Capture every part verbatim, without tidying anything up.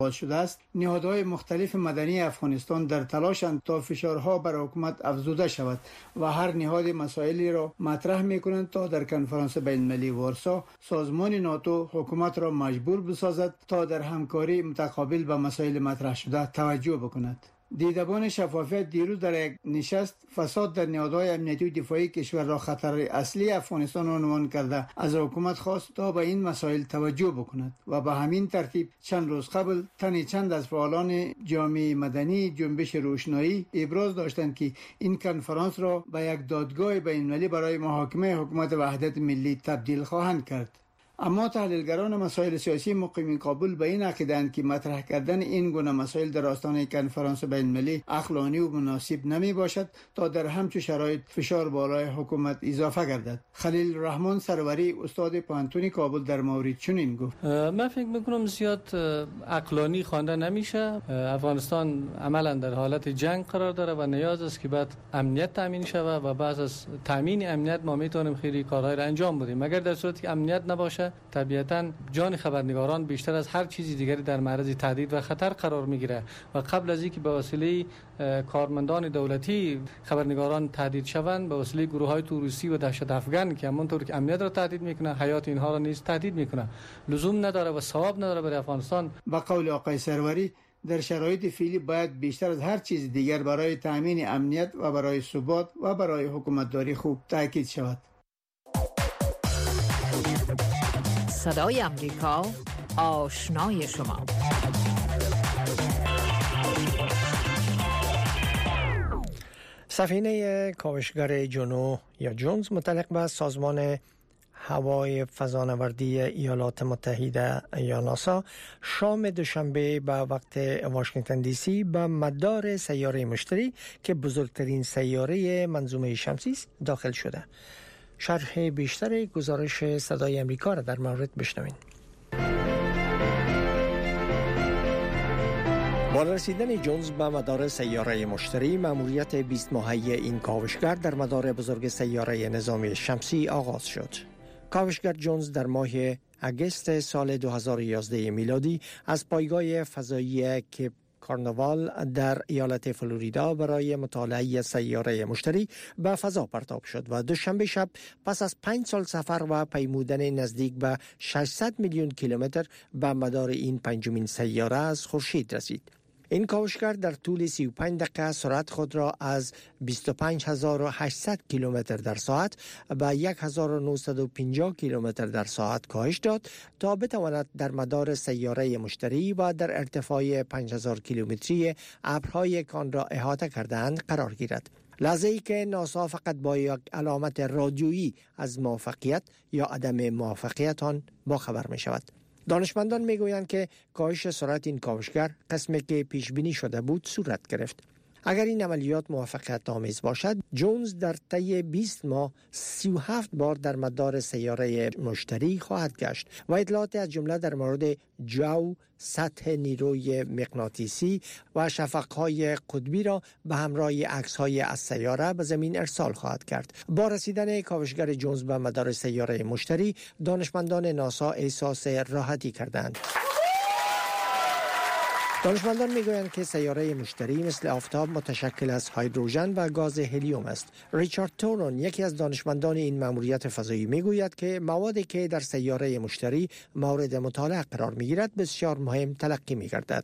باز شده است. نهادهای مختلف مدنی افغانستان در تلاشند تا فشارها بر حکومت افزوده شود و هر نهاد مسائلی را مطرح می‌کنند تا در کنفرانس بین‌المللی وارسا سازمان ناتو حکومت را مجبور بسازد تا در همکاری متقابل به مسائل مطرح شده توجه بکند. دیدبان شفافیت دیروز در یک نشست فساد در نهادهای امنیتی و دفاعی کشور را خطر اصلی افغانستان عنوان کرده از حکومت خواست تا به این مسائل توجه بکند و به همین ترتیب چند روز قبل تن چند از فعالان جامعه مدنی جنبش روشنایی ابراز داشتند که این کنفرانس را به یک دادگاه بین‌المللی برای محاکمه حکومت وحدت ملی تبدیل خواهند کرد. اما تحلیلگران مسائل سیاسی مقیم کابل به این عقیده‌اند که مطرح کردن این گونه مسائل در آستانه کنفرانس بین‌المللی عقلانی و مناسب نمی باشد تا در همچون شرایط فشار بالای حکومت اضافه گردد. خلیل رحمان سروری استاد پانتون کابل در مورد چنین گفت: من فکر میکنم زیاد عقلانی خوانده نمیشه. افغانستان عملا در حالت جنگ قرار داره و نیاز است که بعد امنیت تامین شود و بعد از تامین امنیت ما میتونیم خیلی کارهای را انجام بدیم. مگر در صورتی که امنیت نباشه طبیعتاً جان خبرنگاران بیشتر از هر چیزی دیگری در معرض تهدید و خطر قرار میگیره و قبل از اینکه به وسیله کارمندان دولتی خبرنگاران تهدید شوند به وسیله گروه‌های توریستی و دهشت افغان که همونطور که امنیت را تهدید میکنه حیات اینها را نیز تهدید میکنه، لزوم نداره و ثواب نداره برای افغانستان. با قول آقای سروری در شرایط فعلی باید بیشتر از هر چیز دیگر برای تامین امنیت و برای ثبات و برای حکومتداری خوب تاکید شود. صدای امریکا، آشنای شما. سفینه کاوشگر جونو یا جونز متعلق به سازمان هوای فضانوردی ایالات متحده یا ناسا شام دوشنبه به وقت واشنگتن دی سی به مدار سیاره مشتری که بزرگترین سیاره منظومه شمسی است داخل شده. شرح بیشتر گزارش صدای امریکا را در مورد بشنوین. با رسیدن جونز به مدار سیاره مشتری، مأموریت بیست ماهه این کاوشگر در مدار بزرگ سیاره نظامی شمسی آغاز شد. کاوشگر جونز در ماه اگست سال دو هزار و یازده میلادی از پایگاه فضایی کیپ کارناوال در ایالت فلوریدا برای مطالعه سیاره مشتری به فضا پرتاب شد و دوشنبه شب پس از پنج سال سفر و پیمودن نزدیک به ششصد میلیون کیلومتر به مدار این پنجمین سیاره از خورشید رسید. این کاوشگر در طول سی و پنج دقیقه سرعت خود را از بیست و پنج هزار و هشتصد کیلومتر در ساعت به هزار و نهصد و پنجاه کیلومتر در ساعت کاهش داد تا بتواند در مدار سیاره مشتری و در ارتفاع پنج هزار کیلومتری ابرهای کان را احاطه کرده‌اند قرار گیرد. لحظه‌ای که ناسا فقط با یک علامت رادیویی از موفقیت یا عدم موفقیت آن باخبر می شود. دانشمندان میگویند که کاهش سرعت این کاوشگر قسمی که پیش بینی شده بود صورت گرفت. اگر این عملیات موفقیت آمیز باشد، جونز در طی بیست ماه سی و هفت بار در مدار سیاره مشتری خواهد گشت و اطلاعات از جمله در مورد جو، سطح نیروی مغناطیسی و شفقهای قطبی را به همراه عکس‌های از سیاره به زمین ارسال خواهد کرد. با رسیدن کاوشگر جونز به مدار سیاره مشتری، دانشمندان ناسا احساس راحتی کردند. دانشمندان میگویند که سیاره مشتری مثل آفتاب متشکل از هیدروژن و گاز هلیوم است. ریچارد تورون، یکی از دانشمندان این مأموریت فضایی، میگوید که موادی که در سیاره مشتری مورد مطالعه قرار میگیرد بسیار مهم تلقی میگردد.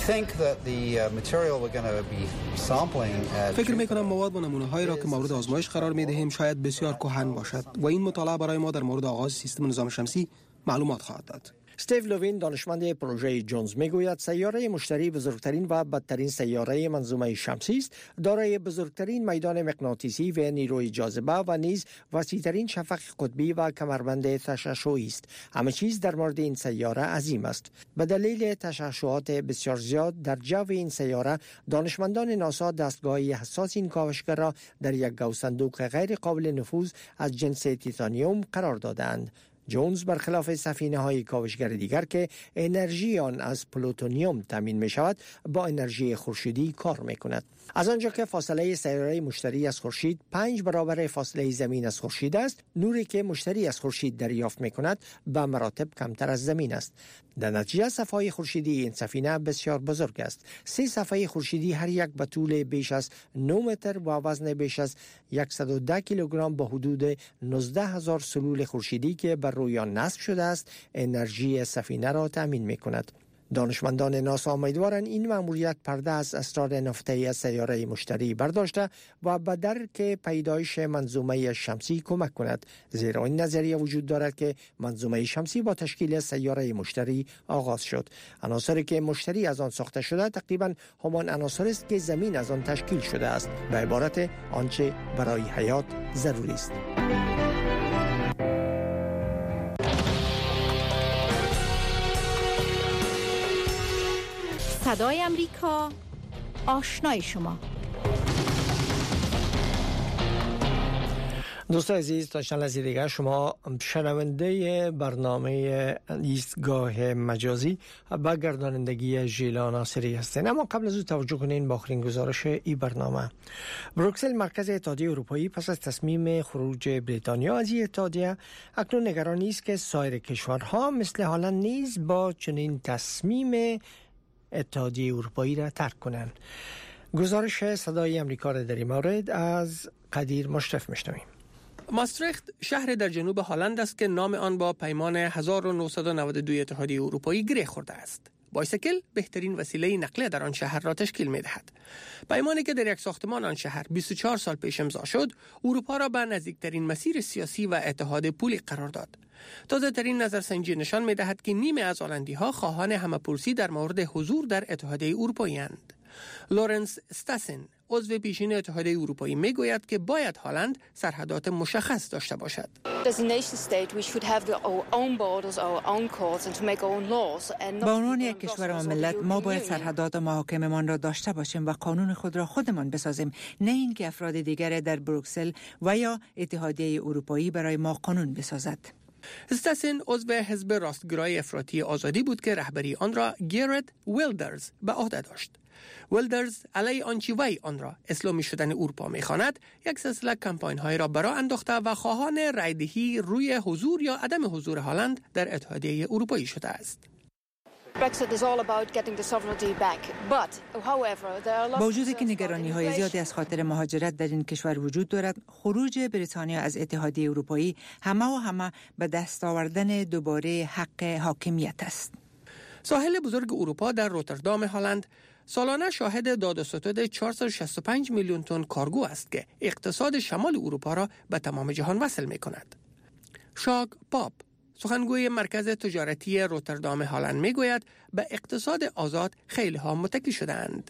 فکر میکنم مواد و نمونه هایی را که مورد آزمایش قرار میدهیم شاید بسیار کهن باشد و این مطالعه برای ما در مورد آغاز سیستم نظام شمسی معلومات خواهد داد. استیو لوین، دانشمند پروژه جونز، میگوید سیاره مشتری بزرگترین و بدترین سیاره منظومه شمسی است، دارای بزرگترین میدان مغناطیسی و نیروی جاذبه و نیز وسیع‌ترین شفق قطبی و کمربند تشعشعی است. همه چیز در مورد این سیاره عظیم است. به دلیل تشعشعات بسیار زیاد در جو این سیاره، دانشمندان ناسا دستگاه حساس این کاوشگر را در یک گوصندوق غیر قابل نفوذ از جنس تیتانیوم قرار دادند. جونز برخلاف سفینه‌های کاوشگر دیگر که انرژی آن از پلوتونیوم تامین می شود با انرژی خورشیدی کار می کند. از آنجا که فاصله سیاره مشتری از خورشید پنج برابر فاصله زمین از خورشید است، نوری که مشتری از خورشید دریافت می کند به مراتب کمتر از زمین است. در نتیجه صفحه خورشیدی این سفینه بسیار بزرگ است. سه صفحه خورشیدی هر یک به طول بیش از نه متر و وزن بیش از صد و ده کیلوگرم با حدود نوزده هزار سلول خورشیدی که بر روی آن نصب شده است، انرژی سفینه را تامین می کند. دانشمندان ناسا امیدوارند این مأموریت پرده از اسرار نفته از سیاره مشتری برداشته و به درک پیدایش منظومه شمسی کمک کند، زیرا این نظریه وجود دارد که منظومه شمسی با تشکیل سیاره مشتری آغاز شد. عناصری که مشتری از آن ساخته شده تقریبا همان عناصری است که زمین از آن تشکیل شده است، به عبارت آنچه برای حیات ضروری است. صدای امریکا، آشنای شما. دوستان عزیز، تا چند لحظه دیگر شما شنونده برنامه ایستگاه مجازی با گردانندگی ژیلا ناصری هستین. اما قبل از او توجه کنین با آخرین گزارش این برنامه. بروکسل، مرکز اتحادیه اروپایی، پس از تصمیم خروج بریتانیا از این اتحادیه اکنون نگرانی است که سایر کشورها مثل هلند نیز با چنین تصمیم اتحادیه اروپایی را ترک کنند. گزارش صدای امریکا را در این مورد از قدیر مشرف میشنویم. ماستریخت شهر در جنوب هلند است که نام آن با پیمان هزار و نهصد و نود و دو اتحادیه اروپایی گره خورده است. بایسیکل بهترین وسیله نقلیه در آن شهر را تشکیل می‌دهد. پیمانی که در یک ساختمان آن شهر بیست و چهار سال پیش امضا شد، اروپا را به نزدیکترین مسیر سیاسی و اتحاد پولی قرار داد. تازه‌ترین نظرسنجی نشان می‌دهد که نیمه از هلندی‌ها خواهان همه‌پرسی در مورد حضور در اتحادیه اروپایی اند. لورنس استاسن، عضو پیشین اتحادیه اروپایی، میگوید که باید هلند سرحدات مشخص داشته باشد. با عنوان یک کشور و ملت ما باید سرحدات و محاکممان را داشته باشیم و قانون خود را خودمان بسازیم، نه اینکه افراد دیگر در بروکسل و یا اتحادیه اروپایی برای ما قانون بسازد. استاسن عضو حزب راستگرای افراطی آزادی بود که رهبری آن را گیرت ویلدرز به عهده داشت. ویلدرز علیه آنچه وی آن را اسلامی شدن اروپا می‌خواند، یک سلسله کمپاین‌های را برآ انداخته و خواهان رایدهی روی حضور یا عدم حضور هلند در اتحادیه اروپایی شده است. با وجودی که نگرانی‌های زیادی از خاطر مهاجرت در این کشور وجود دارد، خروج بریتانیا از اتحادیه اروپایی همه و همه به دست آوردن دوباره حق حاکمیت است. ساحل بزرگ اروپا در روتردام هلند سالانه شاهد داد و ستد چهارصد و شصت و پنج میلیون تن کارگو است که اقتصاد شمال اروپا را به تمام جهان وصل می‌کند. شاگ پاپ، سخنگوی مرکز تجارتی روتردام هلند، میگوید به اقتصاد آزاد خیلی ها متکی شدند.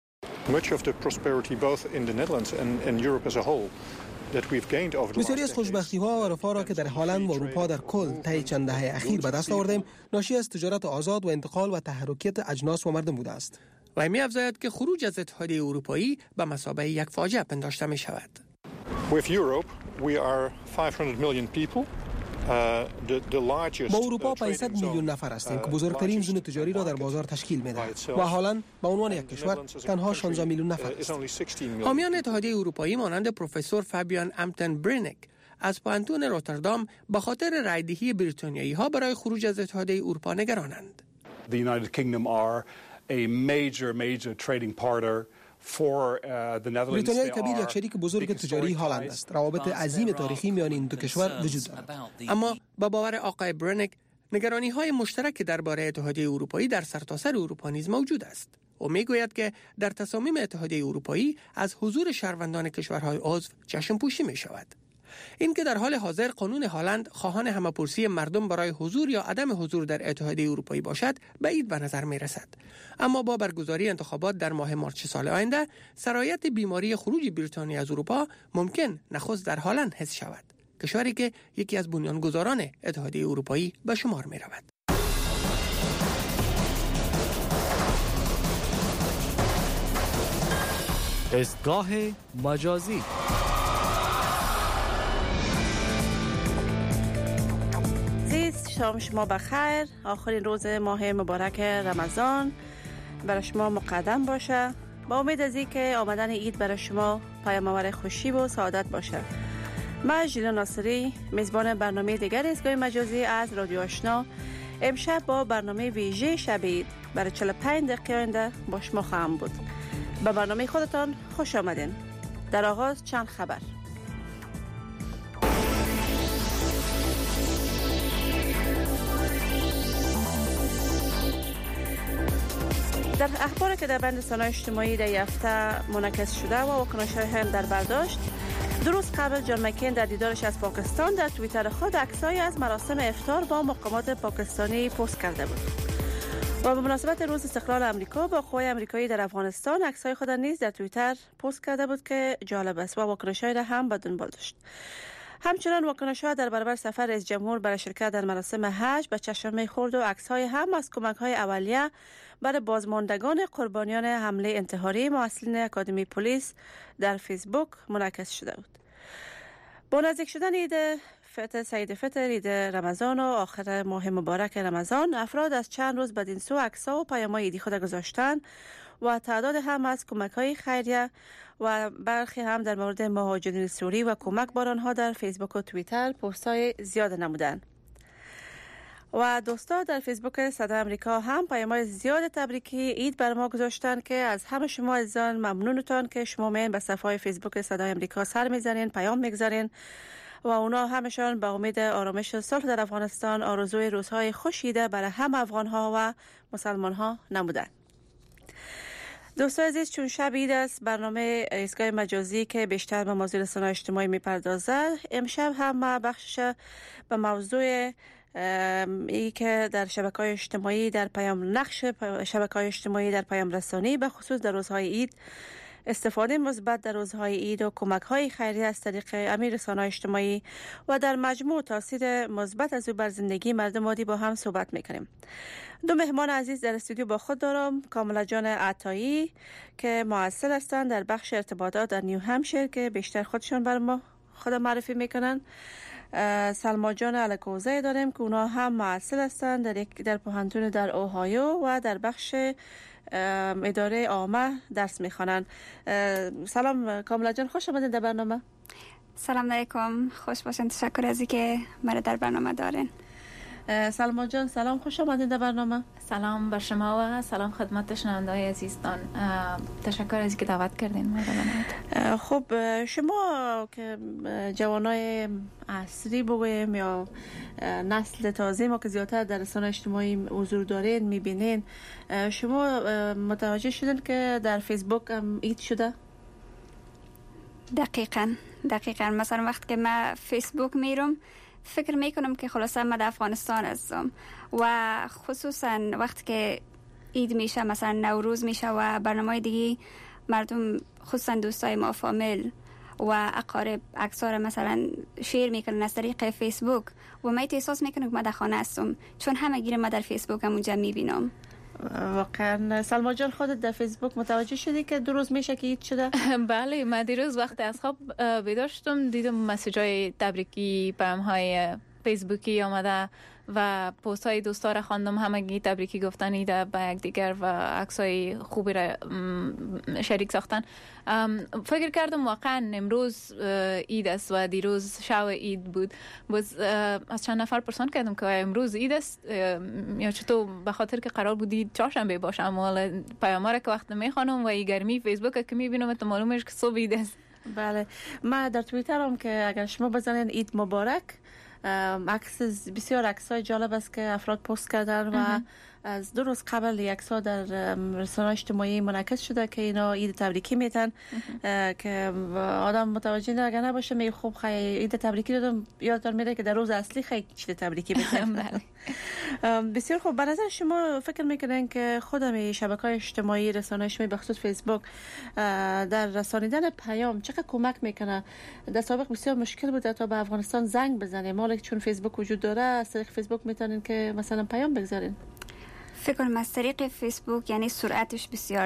بسیاری از خوشبختی ها و رفاه را که در هلند و اروپا در کل طی چند دهه اخیر به دست آوردیم، ناشی از تجارت آزاد و انتقال و تحرکات اجناس و مردم بوده است. و می افزاید که خروج از اتحادیه اروپایی به مثابه یک فاجعه پنداشته می شود. With Europe, we are five hundred million people. با اروپا پانصد میلیون نفر هستیم که بزرگترین زون تجاری را در بازار تشکیل می‌دهد و هلند به عنوان یک کشور تنها شانزده میلیون نفر است. حامیان اتحادیه اروپایی مانند پروفسور فابیان امتن برینک از پانتون روتردام به خاطر رایدهی بریتانیایی‌ها برای خروج از اتحادیه اروپا نگرانند. The United Kingdom are a major major trading partner. بریتانیای کبیر یک شریک بزرگ تجاری هلند است. روابط عظیم تاریخی میان این دو کشور وجود دارد. اما با باور آقای برنک، نگرانی‌های مشترک درباره اتحادیه اروپایی در سرتاسر اروپا نیز موجود است. او میگوید که در تصامیم اتحادیه اروپایی از حضور شهروندان کشورهای عضو چشم پوشی می شود. این که در حال حاضر قانون هلند خواهان همه‌پرسی مردم برای حضور یا عدم حضور در اتحادیه اروپایی باشد بعید به نظر می رسد. اما با برگزاری انتخابات در ماه مارس سال آینده، سرایت بیماری خروج بریتانیا از اروپا ممکن نخست در هلند حس شود، کشوری که یکی از بنیانگذاران اتحادیه اروپایی به شمار می رود. ایستگاه مجازی. شام شما بخیر. آخرین روز ماه مبارک رمضان برای شما مقدم باشه. با امید از اینکه آمدن عید برای شما پیام‌آور خوشی و سعادت باشه. من ژیلا ناصری میزبان برنامه دیگر ایستگاه مجازی از رادیو آشنا امشب با برنامه ویژه شب عید برای چهل و پنج دقیقه آینده با شما خواهم بود. به برنامه خودتان خوش آمدین. در آغاز چند خبر. در اخبار که در بند رسانه‌های اجتماعی در هفته منعکس شده و واکنش‌های هم در برداشت، دو روز قبل جان مکین در دیدارش از پاکستان در توییتر خود عکسایی از مراسم افطار با مقامات پاکستانی پست کرده بود. و به مناسبت روز استقلال امریکا با قوای امریکایی در افغانستان عکسای خود نیز در توییتر پست کرده بود که جالب است و واکنش‌های را هم به دنبال داشت. همچنان واکنش‌ها در برابر سفر رئیس جمهور برای شرکت در مراسم حج به چشم می‌خورد و عکس‌های هم از کمک‌های اولیه برای بازماندگان قربانیان حمله انتحاری مسئولین اکادمی پلیس در فیسبوک منعکس شده بود. با نزدیک شدن عید فطر سعید فطر، عید رمضان و آخر ماه مبارک رمضان، افراد از چند روز بدین سو عکس‌ها و پیام‌های عیدی خود گذاشتن و تعداد هم از کمک‌های خیریه و برخی هم در مورد مهاجرین سوری و کمک بر آنها در فیسبوک و توییتر پست‌های زیاد نمودند. و دوستا در فیسبوک صدای امریکا هم پیام‌های زیاد تبریکی عید بر ما گذاشتن که از همه شما عزیزان ممنونتان که شما میان به صفحه فیسبوک صدای امریکا سر میزنین، پیام میگذارین و اونا همشان به امید آرامش و صلح در افغانستان آرزوی روزهای خوش عید برای هم افغان‌ها و مسلمان‌ها نمودند. دوستان عزیز، چون شب عید است، برنامه ایستگاه مجازی که بیشتر به موضوع رسانه‌های اجتماعی میپردازد، امشب هم بخشش به موضوع ای که در شبکه‌های اجتماعی در پیام نقش شبکه‌های اجتماعی در پیام رسانی به خصوص در روزهای عید، استفاده مثبت در روزهای عید و کمک‌های خیریه از طریق امیر رسانه‌های اجتماعی و در مجموع تاثیر مثبت از او بر زندگی مردم عادی با هم صحبت می‌کنیم. دو مهمان عزیز در استودیو با خود دارم، کاملا جان عطایی که معسل هستند در بخش ارتباطات در نیو همشیر که بیشتر خودشون بر ما خود معرفی میکنن. سلما جان الکوزه داریم که اونا هم معسل هستند در یک در پوهنتون در اوهایو و در بخش اداره عامه درس میخوانند. سلام کاملا جان، خوش آمدید در برنامه. سلام علیکم، خوش باشین. تشکر از اینکه مرا در برنامه دارین. سلما جان سلام، خوش آمدید در برنامه. سلام بر شما و سلام خدمت شنونده‌های عزیزتان. تشکر از اینکه دعوت کردین ما رو. خب شما که جوانای عصری بگویم یا نسل تازه ما که زیادتر در رسانه‌های اجتماعی حضور دارین میبینین، شما متوجه شدین که در فیسبوک هم عید شده؟ دقیقاً دقیقاً مثلا وقتی که من فیسبوک میرم فکر میکنم که خلاصا من در افغانستان هستم و خصوصا وقتی که عید میشه، مثلا نوروز میشه و برنامه دیگه، مردم خصوصا دوستای ما فامیل و اقارب اکثر مثلا شیر میکنن از طریق فیسبوک و من احساس میکنم که من در خانه هستم چون همه گیر ما در فیسبوک هم اونجا میبینم. واقعا سلما جان، خودت در فیسبوک متوجه شدی که دو روز میشه که عید شده؟ بله، من دیروز وقتی از خواب بیدار شدم دیدم مسیجای تبریکی، پیام‌های فیسبوکی آمده و پست های دوستا را خواندم، همگی تبریکی گفتن ایده به یکدیگر و عکسای خوبی را شریک ساختن. فکر کردم واقعا امروز عید است و دیروز شب عید بود. باز از چند نفر پرسان کردم که امروز عید است یا چطور، به خاطر که قرار بودی چهارشنبه باشه، اما پیام‌ها را که وقت میخوانم و این گرمی فیسبوک که میبینم تو معلومه که صبح عید است. بله، من در توییتر هم که اگر شما بزنین عید مبارک، عکس بسیار عکسای جالب است که افراد پست کردن و از دو روز قبل عکس‌ها در رسانه‌های اجتماعی منعکس شده که اینا عید تبریکی میتن که آدم متوجه اگر نباشه می خوب خیلی عید تبریکی دادم، یادتون میره که در روز اصلی خیلی چیز تبریکی میتن. بسیار خوب. به نظر شما فکر میکنین که خودم شبکه‌های اجتماعی، رسانه‌های اجتماعی به خصوص فیسبوک در رسانیدن پیام چقدر کمک میکنه؟ در سابق بسیار مشکل بود تا به افغانستان زنگ بزنیم، مالا چون فیسبوک وجود داره از طریق فیسبوک میتونین که مثلا پیام بگذارین. فکر کنم از طریق فیسبوک یعنی سرعتش بسیار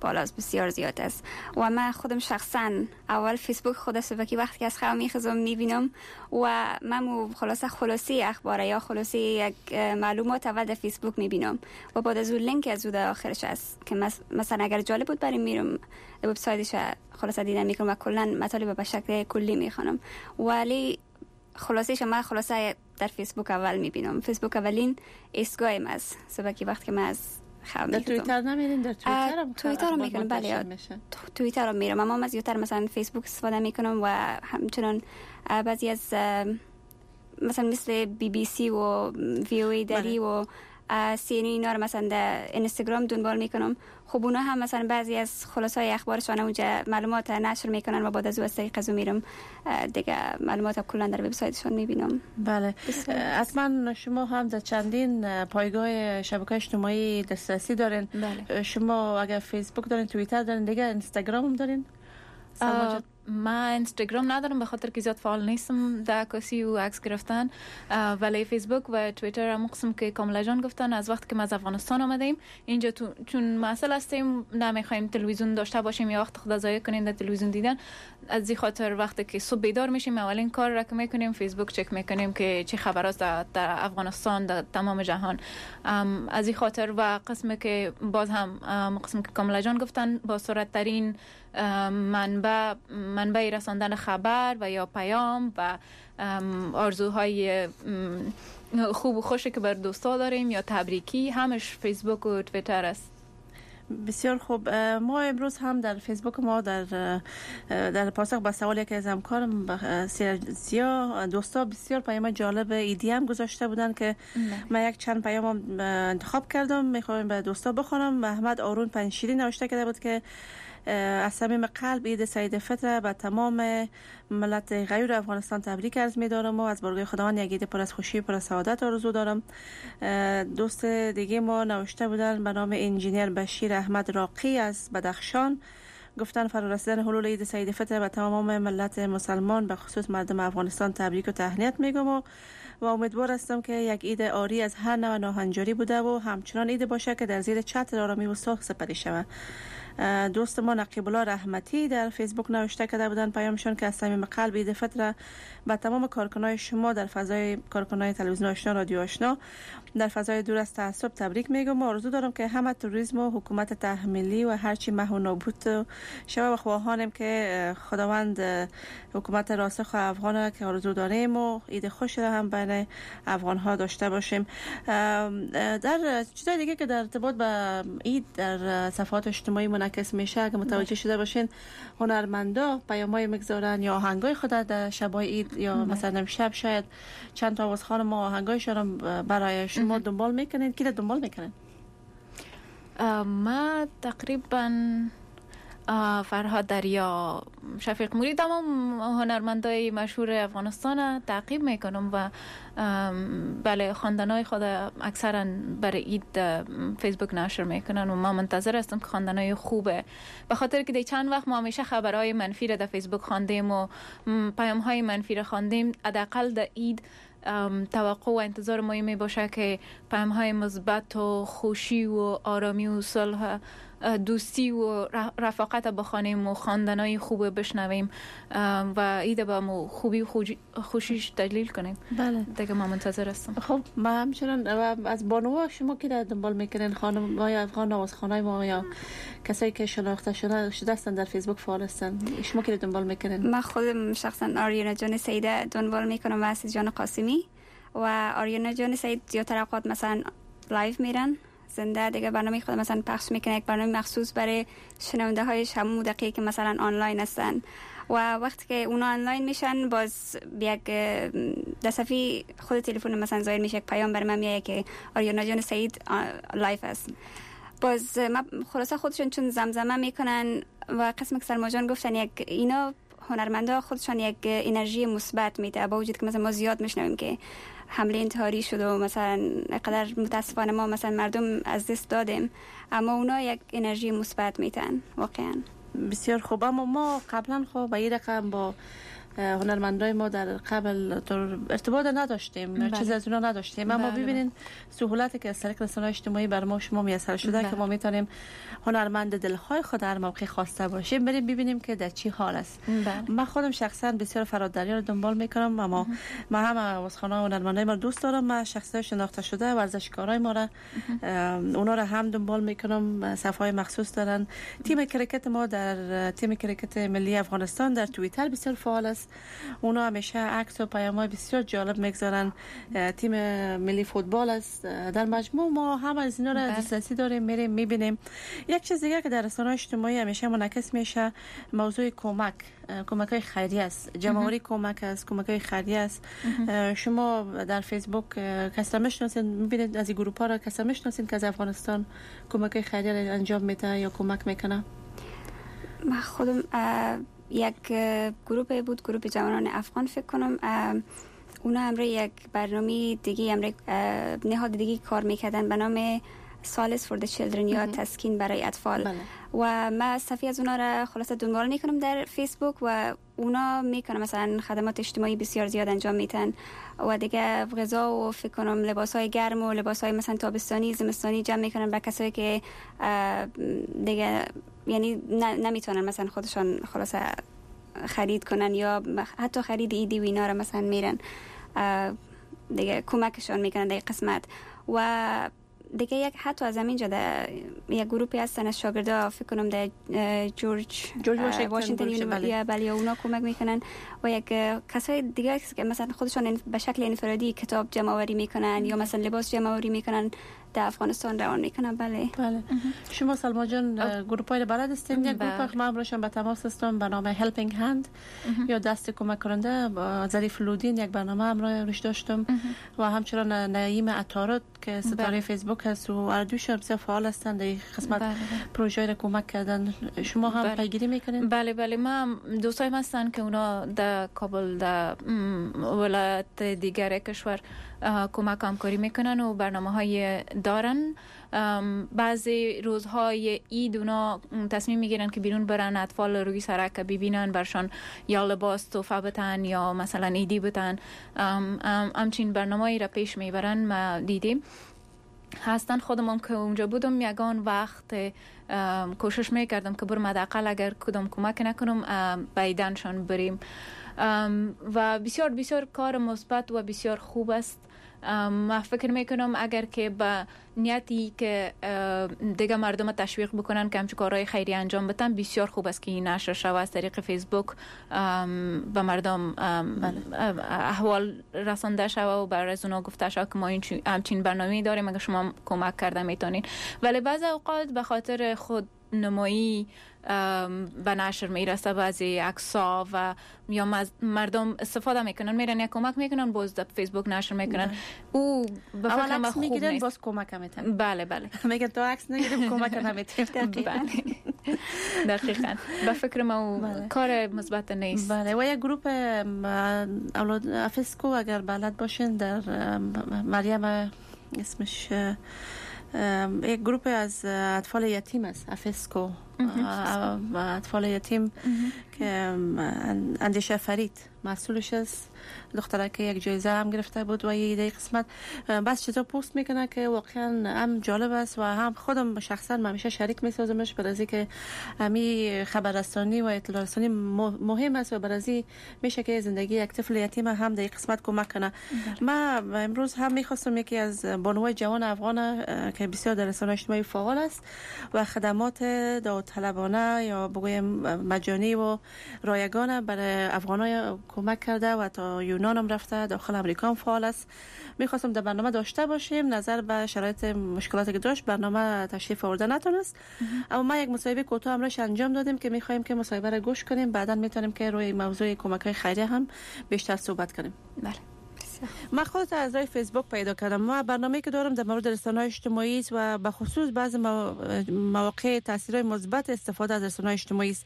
بالاست، بسیار زیاد است. و من خودم شخصا اول فیسبوک خود صبحی وقتی که از خواب میخزم میبینم و من خلاصه خلاصی اخبار یا خلاصی یک معلومات اول در فیسبوک میبینم و بعد از اون لینک از اون آخرش است که مثلا اگر جالب بود برای میرم وبسایتش خلاصه دیدن میکنم و کلا مطالب به شکل کلی میخونم. ولی خلاصش من خلاصه در فیسبوک اول میبینم. فیسبوک اولین ایستگاهیم است صبحی وقتی که من از در توییتر نمیرین؟ در توییتر هم توییتر رو میکنم. بله توییتر رو میرم اما من زیادتر مثلا فیسبوک استفاده میکنم و همچنان بعضی از مثلا مثل بی بی سی و وی او ای دری و سی ان اینا رو مثلا در اینستاگرام دنبال میکنم. خب اونا هم مثلا بعضی از خلاصای اخبارشون اونجا معلومات نشر میکنن و بعد از اون از طریق ازو میرم دیگه معلومات کلا در وبسایتشون میبینم. بله اصلا شما هم در چندین پایگاه شبکه اجتماعی دسترسی دارین. بله. شما اگر فیسبوک دارین، توییتر دارین، دیگه اینستاگرام هم دارین؟ من اینستاگرام ندارم به خاطر که زیاد فعال نیستم در عکاسی و عکس گرفتن، ولی فیسبوک و توییتر هم قسم که کاملا جان گفتن از وقت که ما از افغانستان آمدیم اینجا تو چون مسئله هستیم نمیخوایم تلویزیون داشته باشیم یا وقت خود ضایع کنیم در تلویزیون دیدن. از این خاطر وقتی که صبح بیدار میشیم اولین کار را که میکنیم فیسبوک چک میکنیم که چه خبر است در, در افغانستان، در تمام جهان. از این خاطر و قسم که باز هم قسم که کاملا جان گفتن با سرعت ترین منبع منبع رساندن خبر و یا پیام و آرزوهای خوب و خوشی که بر دوستا داریم یا تبریکی همش فیسبوک و توییتر است. بسیار خوب. ما امروز هم در فیسبوک ما در در پاسخ به سوالی که از همکارم سیا دوستا بسیار پیام جالب ایدی هم گذاشته بودن که من یک چند پیام انتخاب کردم میخوام به دوستا بخونم. احمد آرون پنشیری نوشته کرده بود که از صمیم قلب عید سعید فطر به تمام ملت غیور افغانستان تبریک عرض می‌دارم و از بارگاه خداوند یک عید پر از خوشی پر از سعادت آرزو دارم. دوست دیگه ما نوشته بودن به نام انجینیر بشیر احمد راقی از بدخشان، گفتن فرارسیدن حلول عید سعید فطر به تمام ملت مسلمان به خصوص مردم افغانستان تبریک و تهنیت میگم و و امیدوار هستم که یک عید عاری از هر نوع ناهنجاری بوده و همچنان عید باشه که در زیر چتر آرامی و صلح سپری شود. دوست ما نقیب الله رحمتی در فیسبوک نوشته کرده بودن پیامشون که از صمیم قلب عید فطر به تمام کارکنای شما در فضای کارکنای تلویزیون آشنا رادیو آشنا در فضای دور از تعصب تبریک میگم و آرزو دارم که همه توریسم و حکومت تحمیلی و هرچی محو نابود شود و خواهانم که خداوند حکومت راسخ و افغان که آرزو داریم و عید خوش را هم بین افغان ها داشته باشیم. در چیزای دیگه که در ارتباط با عید در صفحات اجتماعی منعکس میشه اگه متوجه شده باشین هنرمندا پیامای میگذارن یا آهنگای خود در شبای عید یا مثلا شب شاید چند تا آوازخوان ما آهنگایشون برای شما دنبال میکنین. کی دنبال میکنین؟ ما تقریبا فرهاد دریا، شفیق موری، تمام هنرمندای مشهور افغانستان تعقیب میکنم و بله خواندنای خود اکثرا برای عید فیسبوک نشر میکنن و ما منتظر هستم که خواندنای خوبه به خاطر که در چند وقت ما همیشه خبرهای منفی را در فیسبوک خواندیم و پیامهای منفی را خواندیم. حداقل در عید توقع و انتظار ما می باشه که پیام‌های مثبت و خوشی و آرامی و صلح دوستی و رفاقت بخوانیم و خواندنای خوب بشنویم و عید با مو خوبی و خوشیش دلیل کنیم. بله دیگه ما منتظر هستم. خب ما همچنان از بانوها شما که دنبال میکنین خانم ما یا افغان آوازخوانای ما یا کسایی که شناخته شده شده هستن در فیسبوک فعال هستن شما که دنبال میکنین؟ من خودم شخصا آریانا جان سعید دنبال میکنم و عزیز جان قاسمی و آریانا جان سعید زیادتر اوقات مثلا لایو میرن زنده دیگه برنامه خود مثلا پخش میکنه یک برنامه مخصوص برای شنونده هایش همون دقیقه که مثلا آنلاین هستن و وقتی که اونا آنلاین میشن باز یک دستفی خود تلفن مثلا ظاهر میشه یک پیام بر من میاد که آریانا جان سعید لایو است. باز خلاصه خودشون چون زمزمه میکنن و قسم که سلما جان گفتن یک اینا هنرمندا خودشون یک انرژی مثبت میده با وجود که مثلا ما زیاد میشنویم که حمله انتحاری شده و مثلا قدر متاسفانه ما مثلا مردم از دست دادیم اما اونا یک انرژی مثبت میتن واقعا. بسیار خوب. اما ما قبلا خب به این رقم با هنرمندای ما در قبل ارتباط نداشتیم، بله. چیز از اونا نداشتیم، اما بله. ببینین سهولتی که از طریق رسانه‌های اجتماعی بر ما شما میسر شده بله. که ما میتونیم هنرمند دلهای خود در موقع خواسته باشیم بریم ببینیم که در چی حال است. بله. من خودم شخصا بسیار فرادری رو دنبال میکنم، اما ما هم واسخانه هنرمندای ما دوست دارم، من شخصا شناخته شده ورزشکارای ما را اونا رو هم دنبال میکنم، صفحات مخصوص دارن. تیم کرکت ما در تیم کرکت ملی افغانستان در توییتر بسیار فعال است، اونا همیشه عکس و پیام‌های بسیار جالب میگذارن. تیم ملی فوتبال است، در مجموع ما هم از اینا را دسترسی داریم، میریم میبینیم. یک چیز دیگه که در رسانه‌های اجتماعی همیشه منعکس میشه موضوع کمک، کمک‌های خیریه است، جمع‌آوری کمک است، کمک‌های خیریه است. شما در فیسبوک کسا میشناسین، میبینید از این گروه‌ها را کسا میشناسین که از افغانستان کمک‌های خیریه را انجام میده یا کمک میکنه؟ من خودم یک گروه بود، گروه جوانان افغان فکر کنم، اونا امروز یک برنامه دیگه امروز نهاد دیگه کار میکردن به نام سالس فور د چیلدرن یا تسکین برای اطفال بله. و من صفحه از اونا را خلاصه دنبال میکنم در فیسبوک و اونا میکنم مثلا خدمات اجتماعی بسیار زیاد انجام میتن و دیگه غذا و فکر کنم لباسای گرم و لباسای مثلا تابستانی زمستانی جمع میکنن برای کسایی که دیگه یعنی نمیتونن مثلا خودشان خلاصه خرید کنن یا حتی خرید ایدی و اینا را مثلا میرن دیگه کمکشان میکنن در قسمت. و دیگه یک حتی از همینجا در یک گروپی هستن از شاگردا فکر کنم در جورج جورج واشنگتن یونیورسیتی بله اونا کمک میکنن و یک کسای دیگه که مثلا خودشان به شکل انفرادی کتاب جمع آوری میکنن یا مثلا لباس جمع آوری میکنن در افغانستان روان میکنن. بله بله. شما سلما جان گروپای بلد هستین؟ یک گروپ ما امروزشان به تماس هستم به نام هلپینگ هند یا دست کمک کننده با ظریف لودین، یک برنامه امروز روش داشتم و همچنان نعیم عطارد که ستاره فیسبوک هست و اردوشان بسیار فعال هستند در قسمت پروژه را کمک کردن. شما هم بله. پیگیری میکنین؟ بله بله. ما دوستایم هستن که اونا در کابل در ولایت دیگر کشور کمک همکاری میکنن و برنامه‌های دارن. بعضی روزهای عید اونا تصمیم میگیرن که بیرون برن اطفال روی سرک ببینن، برشان یا لباس تحفه بدن یا مثلا ایدی بدن. همچین برنامه‌ای را پیش میبرن. ما دیدیم هستن. خودم که اونجا بودم یگان وقت کوشش میکردم که برم حداقل اگر کدام کمک نکنم بیدنشان بریم و بسیار بسیار کار مثبت و بسیار خوب است. ما فکر میکنم اگر که با نیتی که دیگه مردم تشویق بکنن که همچون کارهای خیری انجام بدن بسیار خوب است که این نشر شود از طریق فیسبوک به مردم احوال رسانده شود و برای از اونا گفته شود که ما همچین برنامه‌ای داریم اگر شما کمک کرده میتونین. ولی بعضی اوقات به خاطر خود نمایی به نشر میرسه بعضی عکس‌ها و یا مردم استفاده میکنن میرن یک کمک میکنن باز در فیسبوک نشر میکنن. او به فکر من خوب میگیرن باز کمک میتن. بله بله. میگن تو عکس نگیریم کمک نمیتیم. بله. دقیقاً. به فکر من کار مثبت نیست. بله. و یک گروپ اولاد افسکو اگر بلد باشین در مریم اسمش یک گروپ از اطفال یتیم است افسکو و اطفال یتیم که اندیشه فرید مسئولش است. دختره که یک جایزه هم گرفته بود و یه قسمت بس چیزا پست میکنه که واقعا هم جالب است و هم خودم شخصا همیشه شریک میسازمش برای که همی خبررسانی و اطلاع رسانی مهم است و برای میشه که زندگی یک طفل یتیم هم در قسمت کمک کنه. من امروز هم میخواستم یکی از بانوهای جوان افغان که بسیار در رسانه‌های اجتماعی فعال است و خدمات داوطلبانه یا بگویم مجانی و رایگان برای افغانای کمک کرده و تا یونان هم رفته، داخل امریکا هم فعال است. میخواستم در برنامه داشته باشیم، نظر به شرایط مشکلاتی که داشت برنامه تشریف آورده نتونست، اما ما یک مصاحبه کوتاه امروز انجام دادیم که میخوایم که مصاحبه را گوش کنیم، بعدا میتونیم که روی موضوع کمک‌های خیریه هم بیشتر صحبت کنیم. بله. من خودت از راه فیسبوک پیدا کردم. ما برنامه‌ای که دارم در مورد رسانه‌های اجتماعی است و به خصوص بعضی مواقع تاثیرات مثبت استفاده از رسانه‌های اجتماعی است.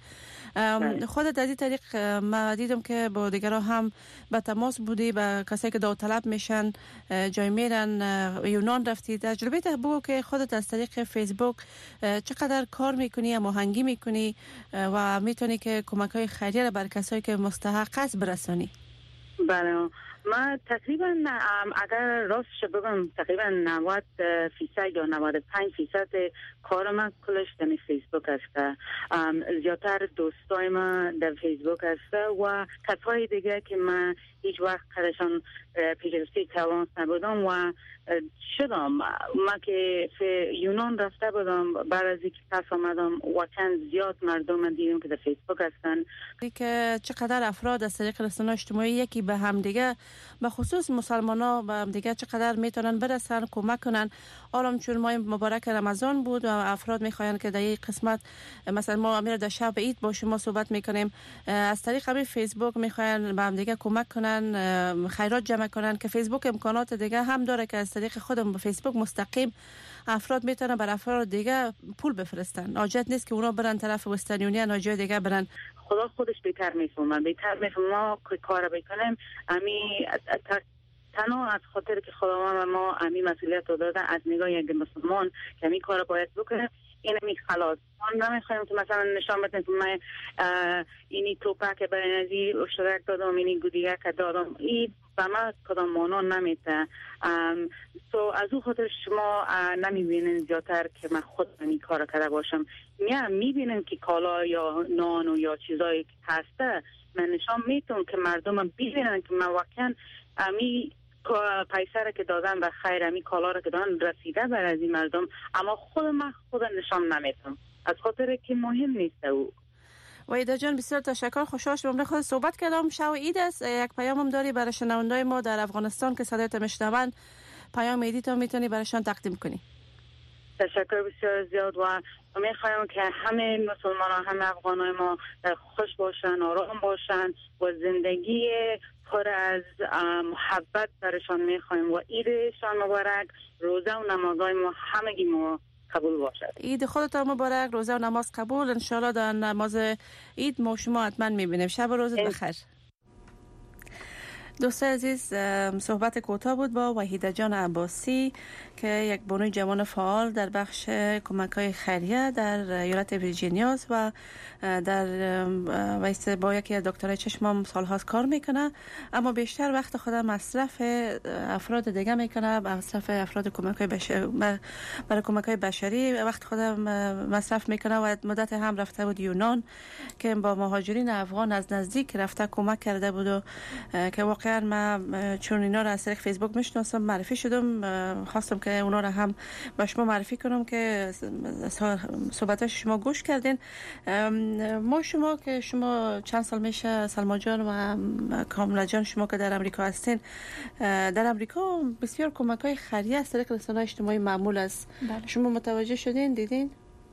خودت از این طریق ما دیدم که با دیگران هم به تماس بودی، با کسایی که داوطلب میشن جای میرن. یونان رفتی، تجربه ته بگو که خودت از طریق فیسبوک چقدر کار میکنی، هماهنگی میکنی و میتونی که کمک‌های خیریه بر کسایی که مستحق است برسانی. بله، ما تقریبا اگر راستش بگم تقریبا نود فیصد یا نود و پنج فیصد کار من کلش در فیسبوک است. زیادتر دوستای من در فیسبوک است و کسای دیگه که من هیچ وقت قدرشان پیشرفتی توانست نبودم و شدم. ما که یونان رفته بودم، بعد از اینکه پس آمدم و چند زیاد مردم دیدم که در فیسبوک هستن. که چقدر افراد از طریق رسانه‌های اجتماعی یکی به هم دیگه، به خصوص مسلمان‌ها به هم دیگه چقدر میتونن برسن، کمک کنن. حالا چون ماه مبارک رمضان بود و افراد میخواین که در این قسمت مثلا ما امیر در شب عید با شما صحبت میکنیم، از طریق همین فیسبوک میخواین به هم دیگه کمک کنن، خیرات جمع کنن که فیسبوک امکانات دیگه هم داره که از طریق خودم به فیسبوک مستقیم افراد میتونن بر افراد دیگه پول بفرستن. حاجت نیست که اونا برن طرف وسترن یونین یا جای دیگه برن. خدا خودش بهتر میفهمه، بهتر میفهمه. ما که کار بکنیم امی تنها از خاطر که خداوند ما امی مسئولیت رو داده از نگاه یک مسلمان که امی کار باید بکنه، این امی خلاص. ما نمیخوایم که مثلا نشان بدیم که من اینی توپک برای نزی اشتراک دادم، اینی گودیگه که دادم، این به ما کدام مانا نمیده. سو از او خاطر شما نمیبینین زیادتر که من خود این کار کرده باشم. نه، میبینین که کالا یا نان و یا چیزایی که هسته، من نشان میتونم که مردم ببینن که من واقعا امی پیسه که دادن و خیر امی کالا را که دادن رسیده بر از این مردم، اما خود من خود نشان نمیتونم از خاطر که مهم نیست. او وحیده جان بسیار تشکر، خوشحال شدم خود صحبت کردم. شب عید است، یک پیامم داری برای شنوندای ما در افغانستان که صدایت میشنون، پیام عیدی تو میتونی برایشان تقدیم کنی؟ تشکر بسیار زیاد و میخوایم که همه مسلمان ها، همه افغانای ما خوش باشن، آرام باشن و زندگی پر از محبت برشان میخوایم و عیدشان مبارک، روزه و نمازهای ما همگی ما قبول باشد. عید خودت مبارک، روزه و نماز قبول. انشالله در نماز عید ما شما حتما میبینیم. شب و روزت بخیر. دوستان عزیز، صحبت کوتاه بود با وحیده جان عباسی که یک بانوی جوان فعال در بخش کمک‌های خیریه در ایالت ویرجینیا است و در وایس با یکی از دکترای چشمام سال‌هاست کار میکنه، اما بیشتر وقت خودم مصرف افراد دیگه میکنه، مصرف افراد کمک‌های بشری برای کمک‌های بشری وقت خودم مصرف میکنه و مدت هم رفته بود یونان که با مهاجرین افغان از نزدیک رفته کمک کرده بود و که واقعا من چون اینا را از طریق فیسبوک میشناسم معرفی شدم، خواستم که اونا را هم به شما معرفی کنم که صحبتاش شما گوش کردین. ما شما که شما چند سال میشه سلما جان و کاملا جان شما که در امریکا هستین، در امریکا بسیار کمک‌های خیریه از طریق رسانه‌های اجتماعی معمول است. بله. شما متوجه شدین، دیدین؟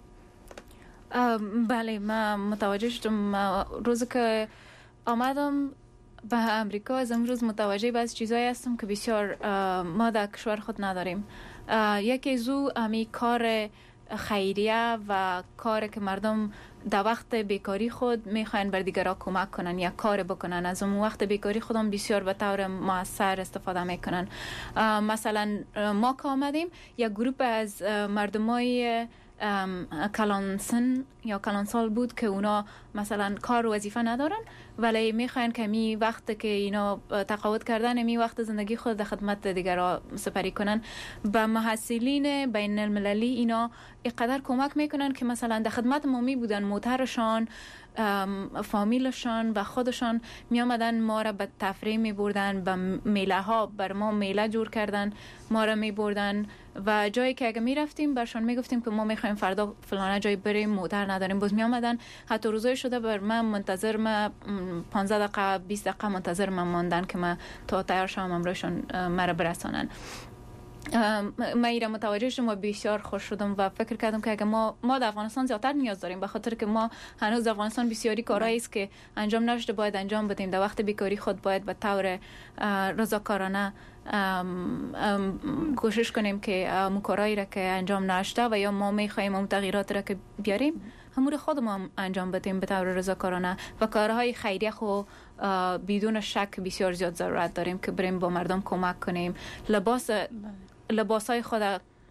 بله، من متوجه شدم. روزی که آمدم به امریکا از امروز متوجه بعضی چیزایی هستم که بسیار ما در کشور خود نداریم. یکی زو امی کار خیریه و کار که مردم در وقت بیکاری خود میخواین بر دیگران کمک کنن یا کار بکنن، از اون وقت بیکاری خودم بسیار به طور مؤثر استفاده میکنن. مثلا ما که آمدیم یک گروپ از مردمای کلانسن یا کلانسال بود که اونا مثلا کار و وظیفه ندارن ولی میخواین که می وقت که اینا تقاعد کردن می وقت زندگی خود در خدمت دیگران سپری کنن. به محصلین بین المللی اینا اینقدر کمک میکنن که مثلا در خدمت ما می بودن، موترشان، فامیلشان و خودشان می آمدن ما را به تفریح می بردن، به میله ها بر ما میله جور کردن، ما را می بردن و جایی که اگه می رفتیم برشان می گفتیم که ما می خواهیم فردا فلانه جای بریم، موتر نداریم، باز می آمدن. حتی روزای شده بر من منتظر ما پانزده دقیقه بیست دقیقه منتظر من ماندن که ما تا تیار شوم امروزشون مرا برسانن. من ایره متوجه شما بسیار خوش شدم و فکر کردم که اگه ما ما در افغانستان زیادتر نیاز داریم، به خاطر که ما هنوز در افغانستان بسیاری کارهایی است که انجام نشده باید انجام بدیم. در وقت بیکاری خود باید به طور رضاکارانه کوشش کنیم که اون کارهایی را که انجام نشده و یا ما می‌خوایم اون تغییرات را که بیاریم همون خودمون انجام بدیم به طور رضاکارانه. و کارهای خیریه خو بدون شک بسیار زیاد ضرورت داریم که بریم با مردم کمک کنیم، لباس لباسای خود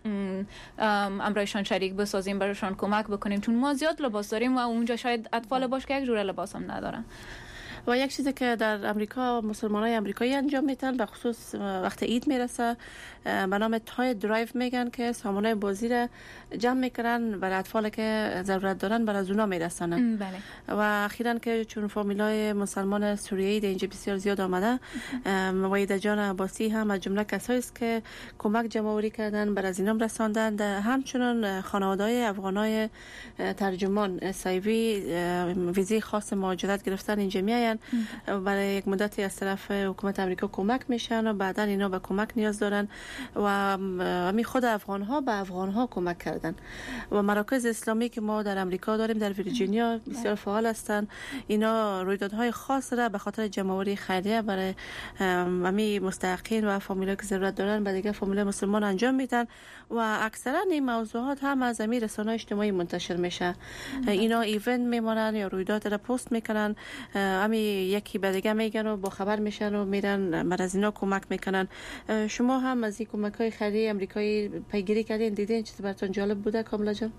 امرایشان شریک بسازیم، برایشان کمک بکنیم، چون ما زیاد لباس داریم و اونجا شاید اطفال باش که یک جوره لباس هم ندارن. و یک چیزی که در امریکا مسلمانای امریکایی انجام میدن به خصوص وقت عید میرسه به نام تای درایو میگن که سامانه بازی را جمع میکنن برای اطفال که ضرورت دارن برای اونا میرسونن. بله. و اخیراً که چون فامیلای مسلمان سوریایی در اینجا بسیار زیاد آمده، وحید جان عباسی هم از جمله کسایی است که کمک جمع آوری کردن برای اینام رساندن. همچنین خانواده‌های افغانای ترجمان سایوی ویزی خاص مهاجرت گرفتن اینجا میاین برای یک مدتی از طرف حکومت امریکا کمک میشن و بعداً اینا به کمک نیاز دارن و همین خود افغان ها به افغان ها کمک کردن. و مراکز اسلامی که ما در امریکا داریم در ویرجینیا بسیار فعال هستند. اینا رویدادهای خاص را به خاطر جمع‌آوری خیریه برای همین مستحقین و فامیلایی که ضرورت دارن به دیگه فامیل مسلمان انجام میدن و اکثرا این موضوعات هم از همین رسانه‌های اجتماعی منتشر میشه. اینا ایونت میمونن یا رویداد را پست میکنن، همین یکی به دیگه میگن و با خبر میشن و میرن بر از اینا کمک میکنن. شما هم از این کمک‌های خیریه امریکایی پیگیری کردین، دیدین چیزی براتون جالب بوده کاملا جان؟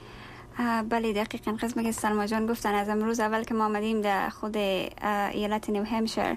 بله دقیقاً قسمی که سلما جان گفتن از امروز اول که ما آمدیم در خود ایالت نیو همشایر،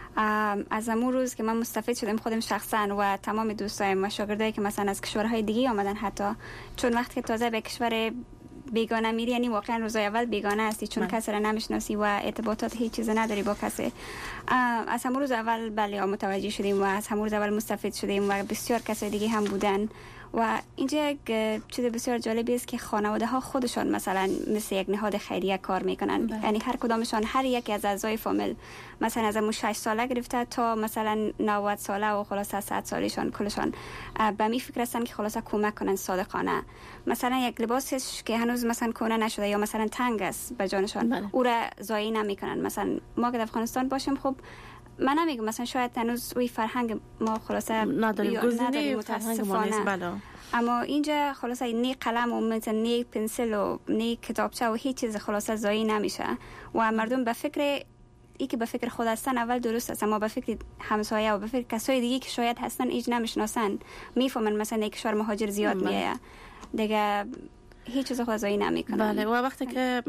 از امون روز که من مستفید شدم خودم شخصا و تمام دوستایم و شاگردایی که مثلا از کشورهای دیگه آمدن، حتی چون وقتی که تازه به کشور بیگانه میری یعنی واقعا روزای اول بیگانه هستی چون کسی را نمیشناسی و ارتباطات هیچ چیز نداری با کسی. از همون روز اول بله متوجه شدیم و از همون روز اول مستفید شدیم و بسیار کسای دیگه هم بودن. و اینجا یک چیز بسیار جالبی است که خانواده ها خودشان مثلا مثل یک نهاد خیریه کار میکنن. یعنی هر کدامشان هر یکی از اعضای فامیل مثلا از همون شش ساله گرفته تا مثلا نود ساله و خلاصه صد سالشان کلشان به می فکر هستن که خلاصه کمک کنن صادقانه. مثلا یک لباسش که هنوز مثلا کهنه نشده یا مثلا تنگ است به جانشان بله. او را ضایع نمیکنن. مثلا ما که در افغانستان باشیم خب من نمیگم مثلا شاید هنوز وی فرهنگ ما خلاصه نداریم گزینه متاسفانه، اما اینجا خلاصه نی قلم و مثلا نی پنسل و نی کتابچه و هیچ چیز خلاصه ضایع نمیشه و مردم به فکر ای که به فکر خود هستن اول درست است، اما به فکر همسایه و به فکر کسای دیگه که شاید هستن ایج نمیشناسن میفهمن مثلا یک کشور مهاجر زیاد میایه دیگه هیچ چیز خدایی نمیکنن. بله و وقتی که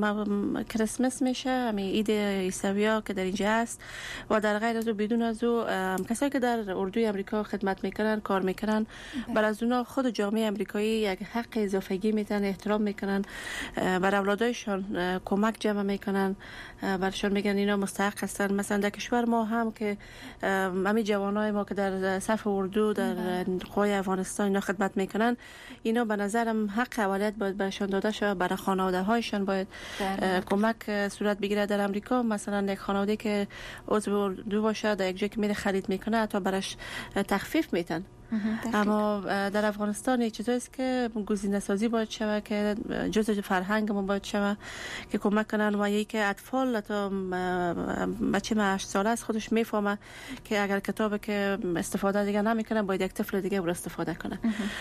کریسمس میشه همین عید عیسویا که در اینجا است و در غیر از او بدون از او کسایی که در اردوی امریکا خدمت میکنن کار میکنن بر از اونا خود جامعه امریکایی یک حق اضافگی میتن احترام میکنن، بر اولادایشان کمک جمع میکنن، برشون میگن اینا مستحق هستن. مثلا در کشور ما هم که همین جوانای ما که در صف اردو در قوای افغانستان اینا خدمت میکنن، اینا به نظرم حق اولاد باید بهشون داده شود، برای خانواده هایشان باید کمک صورت بگیره. در امریکا مثلا یک خانواده که عضو اردو باشه در یک جایی که میره خرید میکنه تا براش تخفیف میتن، اما در افغانستان یک چیزی است که گزینه سازی باید شوه که جزء فرهنگ ما باید شوه که کمک کنن و یکی اطفال تا بچه ما هشت ساله است خودش میفهمه که اگر کتابی که استفاده دیگه نمیکنه باید یک طفل دیگه بر استفاده کنه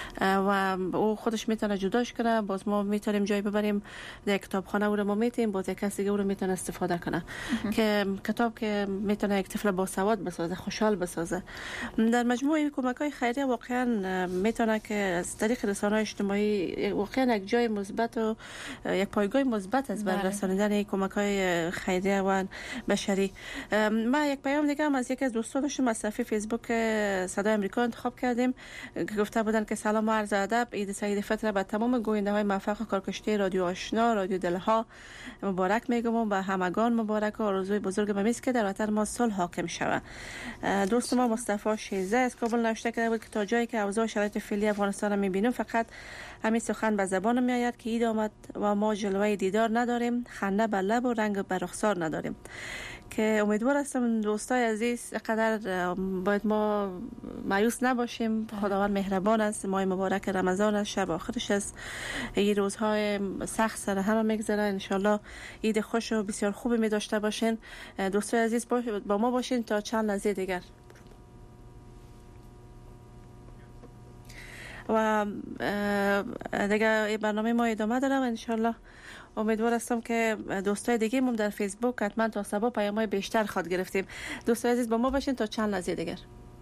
و او خودش میتونه جداش کنه. باز ما میتونیم جای ببریم در کتابخانه او رو ما میتیم باز یک کس دیگه او رو میتونه استفاده کنه که کتاب که میتونه یک طفل باسواد بسازه، خوشحال بسازه. در مجموع کمک‌های خیریه واقعا میتونه که از طریق رسانه‌های اجتماعی واقعا یک جای مثبت و یک پایگاه مثبت از بر رسانیدن کمک‌های خیریه و بشری. ما یک پیام دیگه هم از یکی از دوستانشون از صفحه فیسبوک صدای آمریکا انتخاب کردیم که گفته بودن که سلام و عرض ادب، عید سعید فطر به تمام گوینده‌های موفق کارکشته رادیو آشنا، رادیو دلها مبارک میگم و به همگان مبارک و آرزوی بزرگ بمیست که در وطن ما صلح حاکم شود. دوست ما مصطفی شیزه از کابل نوشته کرده بود که تا جایی که اوضاع شرایط فعلی افغانستان میبینیم فقط همین سخن به زبان میآید که عید آمد و ما جلوه دیدار نداریم، خنده بر لب و رنگ بر رخسار نداریم. که امیدوار هستم دوستای عزیز قدر باید ما مایوس نباشیم. خداوند مهربان است. ماه مبارک رمضان است، شب آخرش است. این روزهای سخت سر همه میگذره. ان شاء الله عید خوش و بسیار خوبی می داشته باشین. دوستای عزیز با ما باشین تا چند لحظه دیگر. و دیگه برنامه ما ادامه داره و ان شاء الله امیدوار هستم که دوستای دیگه مم در فیسبوک حتما تا صبح پیام‌های بیشتر خواد گرفتیم. دوستای عزیز با ما باشین تا چند لحظه دیگر.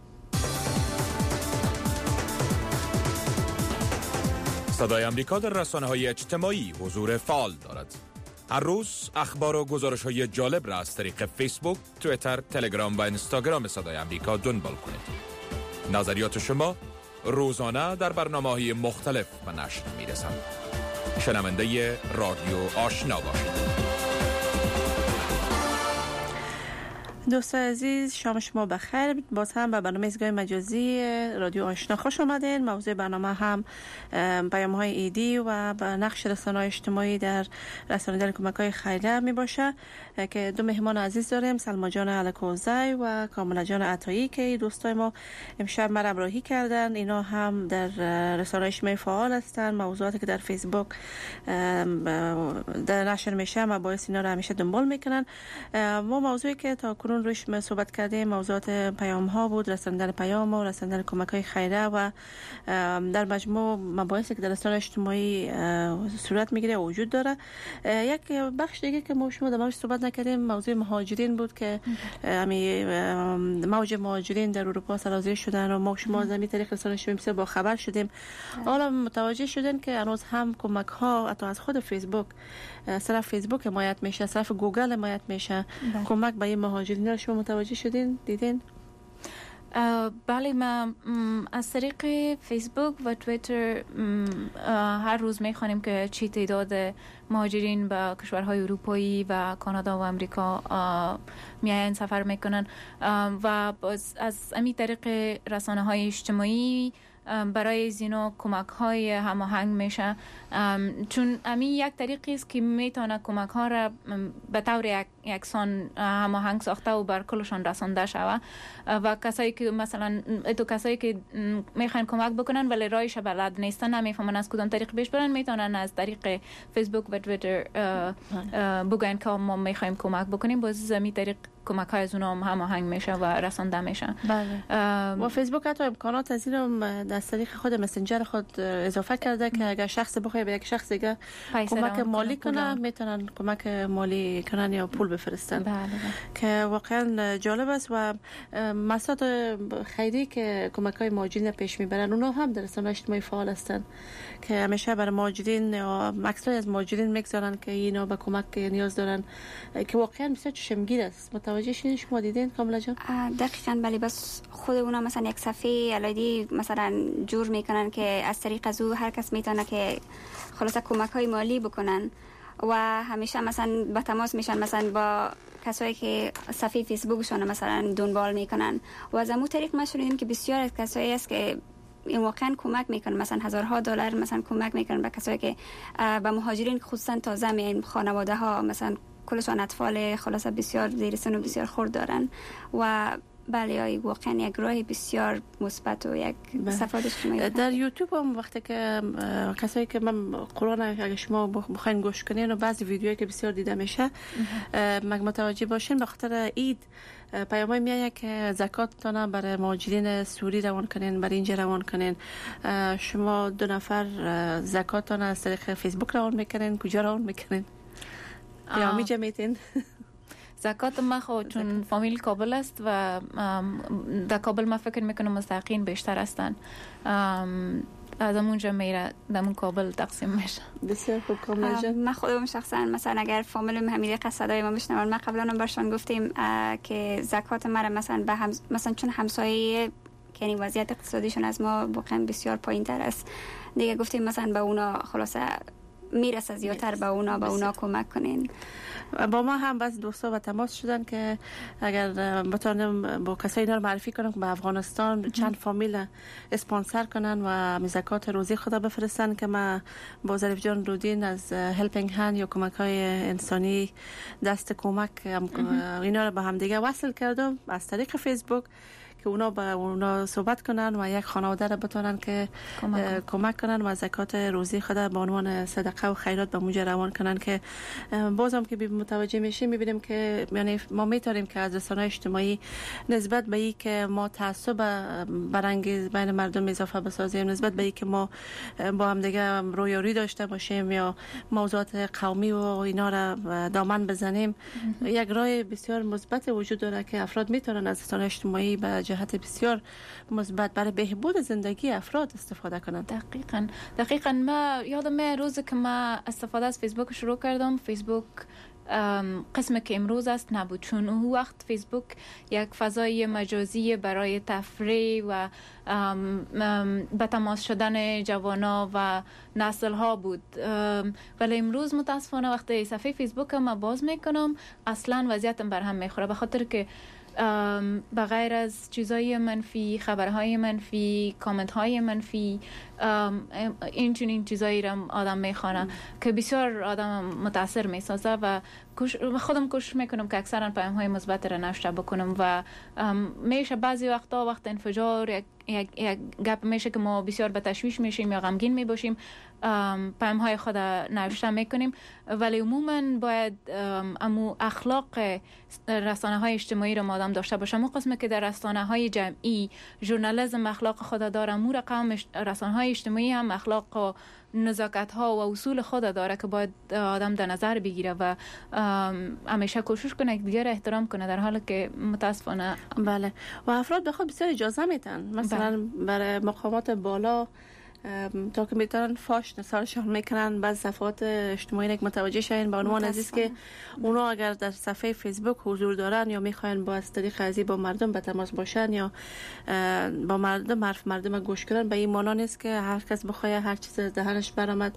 صدای آمریکا در رسانه‌های اجتماعی حضور فعال دارد. هر روز اخبار و گزارش‌های جالب را از طریق فیسبوک، توییتر، تلگرام و اینستاگرام صدای آمریکا دنبال کنید. نظریات شما روزانه در برنامه‌های مختلف به نشر می‌رسند. شنونده رادیو آشنا باشید. دوستان عزیز شام شما بخیر. باز هم به برنامه ایستگاه مجازی رادیو آشنا خوش آمدین. موضوع برنامه هم پیام‌های ایدی و به نقش رسانه‌های اجتماعی در رسانیدن کمک‌های خیریه می باشه که دو مهمان عزیز داریم، سلما جان الکوزی و کاملا جان عطایی که دوستای ما امشب مرا همراهی کردن. اینا هم در رسانه‌های اجتماعی فعال هستند. موضوعاتی که در فیسبوک در نشر میشه مباحث اینا رو همیشه دنبال میکنن. ما موضوعی که تا کنون روش صحبت کردیم موضوعات پیام ها بود، رساندن پیام و رساندن کمک های خیریه و در مجموع مباحثی که در رسانه‌های اجتماعی صورت میگیره و وجود داره. یک بخش دیگه که ما شما در موردش صحبت نکردیم موضوع مهاجرین بود که همین موج مهاجرین در اروپا سرازیر شدن و ما شما از همین طریق رسانه‌های اجتماعی بسیار با خبر شدیم. حالا متوجه شدن که هنوز هم کمک ها حتی از خود فیسبوک، صرف فیسبوک حمایت میشه، صرف گوگل حمایت میشه. کمک به این مهاجرین رو شما متوجه شدین، دیدین؟ بله، من از طریق فیسبوک و توییتر هر روز میخوانیم که چی تعداد مهاجرین به کشورهای اروپایی و کانادا و امریکا میاین سفر میکنن و از همین طریق رسانه‌های اجتماعی برای زینا کمک های هماهنگ میشه، چون همین یک طریقی است که میتونه کمک ها را به طور یکسان هماهنگ ساخته و بر کلشان رسانده شود و کسایی که مثلا تو کسایی که میخوان کمک بکنن ولی راهش بلد نیستن، نمیفهمن از کدام طریق پیش برن، میتونن از طریق فیسبوک و توییتر بگن که ما میخوایم کمک بکنیم. باز همین طریق کمک های از اونها هماهنگ میشه و رسانده میشه. بله. و فیسبوک حتی امکانات از اینو از طریق خود مسنجر خود اضافه کرده که اگر شخص بخواد به یک شخص دیگه کمک مالی کنه میتونن کمک مالی کنن یا پول بفرستن. بله بله. که واقعا جالب است و مسائل خیری که کمک های مهاجرین پیش میبرن اونها هم در رسانه‌های اجتماعی فعال هستن که همیشه برای مهاجرین یا اکثر از مهاجرین میگذارن که اینا به کمک نیاز دارن که واقعا بسیار چشمگیر است. متوجه شدین شما دیدین کاملا جان؟ دقیقاً بله. بس خود اونا مثلا یک صفحه علایدی مثلا جور میکنن که از طریق از او هر کس میتونه که خلاصه کمک های مالی بکنن و همیشه مثلا با تماس میشن مثلا با کسایی که صفحه فیسبوکشون مثلا دنبال میکنن و از همون طریق ما شنیدیم که بسیار از کسایی است که این واقعا کمک میکنن، مثلا هزارها دلار مثلا کمک میکنن به کسایی که به مهاجرین خصوصا تازه میان، خانواده ها مثلا کلشان اطفال خلاصه بسیار زیر سن و بسیار خرد دارن و بله واقعا یک راه بسیار مثبت و یک صفحه اجتماعی. در یوتیوب هم وقتی که کسایی که من قرآن اگه شما بخواین گوش کنین و بعضی ویدیوهایی که بسیار دیده میشه مگه متوجه باشین به خاطر عید پیامای میاد که زکاتتون برای مهاجرین سوری روان کنین، برای اینجا روان کنین. شما دو نفر زکاتتون از طریق فیسبوک روان میکنین، کجا روان میکنین؟ یا می جمعیتین؟ زکات ما خود چون فامیل کابل است و در کابل ما فکر میکنم مستحقین بیشتر هستن، از اونجا میره در کابل تقسیم میشه. بسیار خوب. کاملا جان من خودم شخصا مثلا اگر فامیل همین قصدای ما بشنون، ما قبلا برشان گفتیم که زکات ما مثلا به هم مثلا چون همسایه یعنی وضعیت اقتصادیشون از ما واقعا بسیار پایین تر است دیگه، گفتیم مثلا به اونا خلاصه میرسه زیادتر به اونا به اونا کمک کنین. با ما هم بس دوستا و تماس شدن که اگر بتونم با کسایی اینا رو معرفی کنم که به افغانستان چند فامیل اسپانسر کنن و زکات روزی خدا بفرستن که ما با ظریف جان رودین از هلپینگ هند یا کمک های انسانی دست کمک اینا رو به هم دیگه وصل کردم از طریق فیسبوک که اونا با اونا صحبت کنن و یک خانواده را بتونن که کمک, کمک کنن و زکات روزی خود به عنوان صدقه و خیرات به اونجا روان کنن که بازم که متوجه میشیم میبینیم که یعنی ما میتونیم که از رسانه‌های اجتماعی نسبت به این که ما تعصب برانگیز بین مردم اضافه بسازیم، نسبت به این که ما با هم دیگه رویارویی داشته باشیم یا موضوعات قومی و اینا را دامن بزنیم، یک راه بسیار مثبت وجود داره که افراد میتونن از رسانه‌های اجتماعی به جهت بسیار مثبت برای بهبود زندگی افراد استفاده کنند. دقیقاً دقیقاً ما یادم روزی که ما استفاده از فیسبوک شروع کردم، فیسبوک قسم که امروز است نبود، چون اون وقت فیسبوک یک فضای مجازی برای تفریح و به تماس شدن جوانا و نسل ها بود. ولی امروز متاسفانه وقتی صفحه فیسبوک ما باز میکنم اصلا وضعیتم بر هم میخوره، به خاطر که بغیر از چیزای منفی، خبرهای منفی، کامنت های منفی، این چنین چیزایی را آدم میخوانه که بسیار آدم متاثر میسازه و خودم کوشش میکنم که اکثرا پیام های مثبت را نشر بکنم و میشه بعضی وقتا وقت انفجار یک یک یک گپ میشه که ما بسیار به تشویش میشیم یا غمگین میباشیم، پیام های خود نوشته میکنیم، ولی عموما باید امو اخلاق رسانه های اجتماعی رو آدم داشته باشه. مو قسمه که در رسانه های جمعی ژورنالیسم اخلاق خود داره، مو رقم رسانه های اجتماعی هم اخلاق و نزاکت ها و اصول خود داره که باید آدم در نظر بگیره و همیشه کوشش کنه که دیگر احترام کنه، در حالی که متاسفانه بله و افراد به خود بسیار اجازه میدن، مثلا بله. برای مقامات بالا تا که میتونن فاش نثارشان میکنن، بعض صفحات اجتماعی که متوجه شین به عنوان عزیز که اونا اگر در صفحه فیسبوک حضور دارن یا میخواین با از طریق ازی با مردم به تماس باشن یا با مردم حرف مردم گوش کنن، به این معنا نیست که هر کس بخواد هر چیز از دهنش برآمد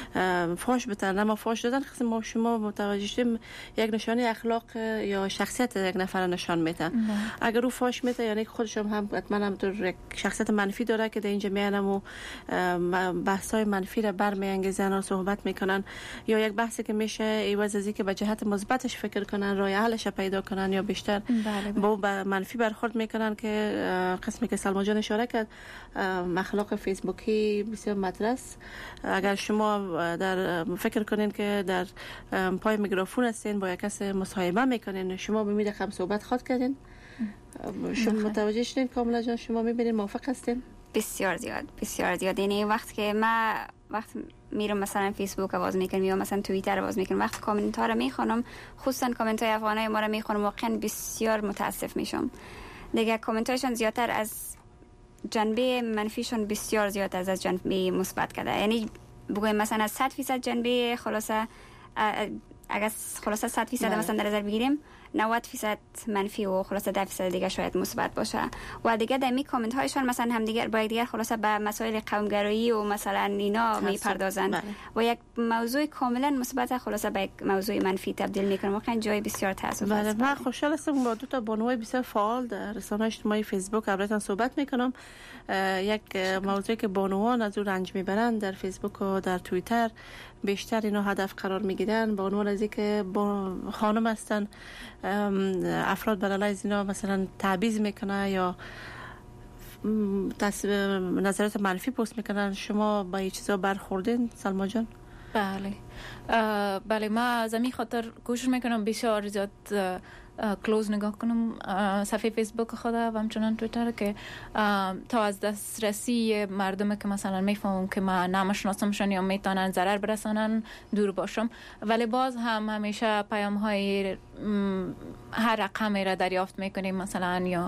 فاش بتن. اما فاش دادن خصوصا ما شما متوجه شیم یک نشانه اخلاق یا شخصیت یک نفر نشان میده. اگر او فاش میده یعنی خودش هم حتما هم یک شخصیت منفی داره که در اینجا میانم بحث‌های منفی را برمی‌انگیزن و صحبت میکنن، یا یک بحثی که میشه ایواز ازی که به جهت مثبتش فکر کنن، راه حلش پیدا کنن، یا بیشتر با منفی برخورد میکنن که قسمی که سلما جان اشاره کرد اخلاق فیسبوکی بسیار مدرس. اگر شما در فکر کنین که در پای میکروفون هستین با یک کس مصاحبه میکنین، شما به میده خم صحبت خود کردین، شما متوجه شدین کاملا جان، شما میبینین موافق هستین؟ بسیار زیاد بسیار زیاد. یعنی وقت که ما وقت میرم مثلا فیسبوک آواز میکنم یا مثلا توییتر آواز میکنم، وقت کامنت ها رو میخونم، خصوصا کامنت های افغانای ما رو میخونم، واقعا بسیار متاسف میشم. دیگه کامنت هایشون زیادتر از جنبه منفیشون بسیار زیاد از از جنبه مثبت کرده. یعنی بگویم مثلا از صد درصد جنبه خلاصه اگر خلاصه صد درصد مثلا در نظر بگیریم نود درصد منفی و خلاصه ده درصد دیگه شاید مثبت باشه. و دیگه در می کامنت هایشون مثلا هم دیگه با دیگه خلاصه به مسائل قومگرایی و مثلا اینا میپردازن و یک موضوع کاملا مثبت خلاصه به یک موضوع منفی تبدیل میکنه. واقعا جای بسیار تاسف است. بله، من خوشحال هستم با دو تا بانوی بسیار فعال در رسانه‌های اجتماعی فیسبوک براتون صحبت میکنم. یک موضوعی که بانوان از اون رنج میبرن در فیسبوک و در توییتر بیشتر اینا هدف قرار میگیرن، به عنوان از اینکه با خانم هستن افراد بر علیه اینا مثلا تعویض میکنه یا نظرات منفی پست میکنن. شما با این چیزا برخوردین سلما جان؟ بله بله، ما از همین خاطر کوشش میکنم بسیار زیاد کلوز نگاه کنم صفحه فیسبوک خدا و همچنان تویتر که تا از دسترسی مردم که مثلا میفهمم که من نمیشناسمشون یا میتونن ضرر برسانن دور باشم. ولی باز هم همیشه پیام های هر رقمی را دریافت میکنیم مثلا یا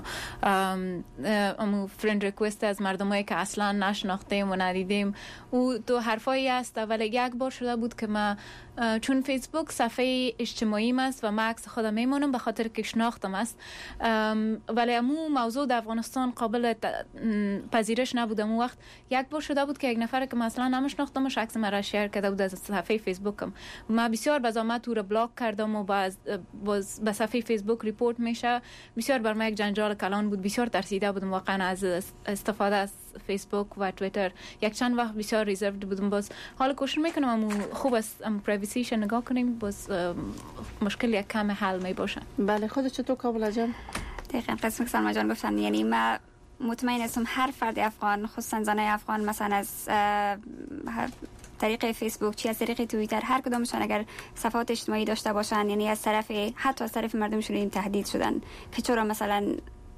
امو فرند ریکوست از مردمایی که اصلا نشناختیم و ندیدیم او دو حرفایی است. ولی یک بار شده بود که ما چون فیسبوک صفحه اجتماعی است و ما عکس خودم میمونم به خاطر که شناختم است، ولی امو موضوع در افغانستان قابل پذیرش نبود. امو وقت یک بار شده بود که یک نفر که مثلا نمیشناختمش عکس مرا شیر کرده بود از صفحه فیسبوکم. ما بسیار به زحمت او را بلاک کردم و باز باز به صفحه فیسبوک ریپورت میشه. بسیار بر ما یک جنجال کلان بود. بسیار ترسیده بودم واقعا از استفاده از فیسبوک و توییتر. یک چند وقت بسیار ریزرو بودم. باز حالا کوشش میکنم امو خوب است ام پرایویسیش نگاه کنیم، باز مشکل یک کم حل می باشه. بله خودت چطور کابل جان؟ دقیقاً قسم که سلما جان گفتن، یعنی ما مطمئن هستم هر فرد افغان خصوصا زنای افغان مثلا از طریق فیسبوک چی از طریق توییتر هر کدومشون اگر صفحات اجتماعی داشته باشن، یعنی از طرف حتی از طرف مردمشون این تهدید شدن که چرا مثلا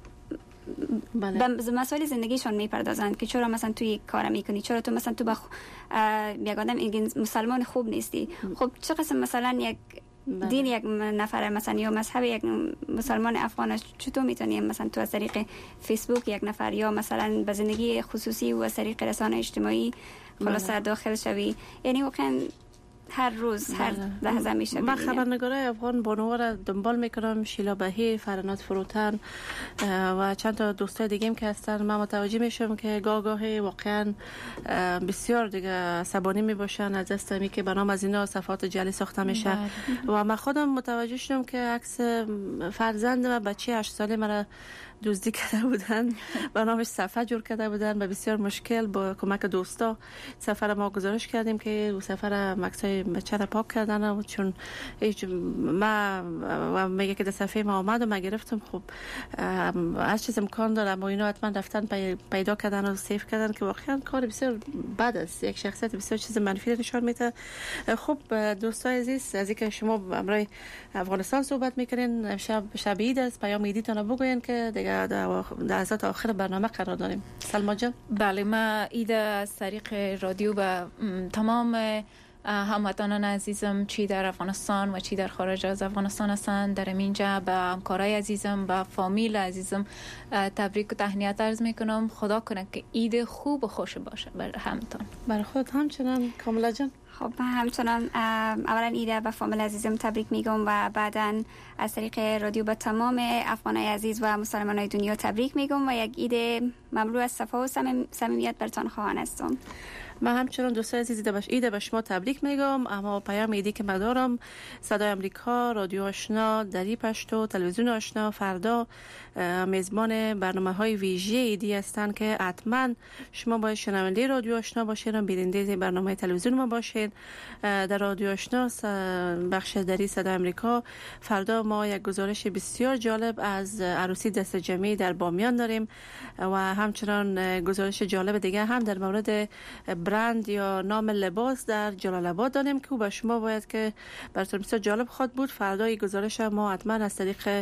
بله. به مسائل زندگیشون میپردازند که چرا مثلا توی کار میکنی، چرا تو مثلا تو بخ... یک آدم مسلمان خوب نیستی. خب چه قسم مثلا یک دین یک نفر مثلا یا مذهب یک مسلمان افغان چطور میتونیم مثلا تو از طریق فیسبوک یک نفر یا مثلا به زندگی خصوصی و از طریق رسانه اجتماعی خلاصه داخل شوی؟ یعنی واقعا هر روز هر لحظه میشه. من خبرنگارای افغان بانوها را دنبال میکنم، شیلا بهیر، فرناد فروتن و چند تا دوستای دیگه هم که هستن. من متوجه میشم که گاه گاهی واقعا بسیار دیگه عصبانی میباشن از دست می که برنامه از اینا صفحات جعلی ساخته میشه. و من خودم متوجه شدم که عکس فرزند و بچه هشت ساله مرا دزدی کرده بودن، با نامش صفحه جور کرده بودن. به بسیار مشکل با کمک دوستا سفر ما گزارش کردیم که اون سفر مکسای بچه را پاک کردن و چون هیچ ما و میگه که در صفحه ما آمد و ما گرفتم. خب هر چیز امکان داره اما اینا حتما رفتن پیدا کردن و سیف کردن که واقعا کار بسیار بد است. یک شخصیت بسیار چیز منفی نشان میده. خب دوستای عزیز، از اینکه شما امروز افغانستان صحبت میکنین، شب شب عید است، پیام عیدتون بگوین که دیگه در لحظات آخر برنامه قرار داریم. سلما جان. بله، ما عید از طریق رادیو به تمام هموطنان عزیزم چی در افغانستان و چی در خارج از افغانستان هستند در اینجا به همکارای عزیزم به فامیل عزیزم تبریک و تهنیت عرض میکنم. خدا کنه که عید خوب و خوش باشه بر همتون. برای خود همچنان کاملا جان. خب من همچنان اولا ایده به فامیل عزیزم تبریک میگم و بعداً از طریق رادیو به تمام افغانای عزیز و مسلمانای دنیا تبریک میگم و یک عید مملو از صفا و صمیمیت برتان خواهان هستم. من همچنان دوستای عزیز عید به شما تبریک میگم. اما پیام عیدی که من دارم، صدای امریکا، رادیو آشنا، دری پشتو، تلویزیون آشنا فردا میزبان برنامه‌های ویژه عیدی هستند که حتما شما باید شنونده رادیو آشنا باشید و بیننده برنامه تلویزیون ما باشید. در رادیو آشنا بخش دری صدای امریکا فردا ما یک گزارش بسیار جالب از عروسی دست جمعی در بامیان داریم و همچنان گزارش جالب دیگه هم در مورد برند یا نام لباس در جلال آباد داریم که به شما باید که براتون بسیار جالب خواهد بود. فردا گزارش ما حتما از طریق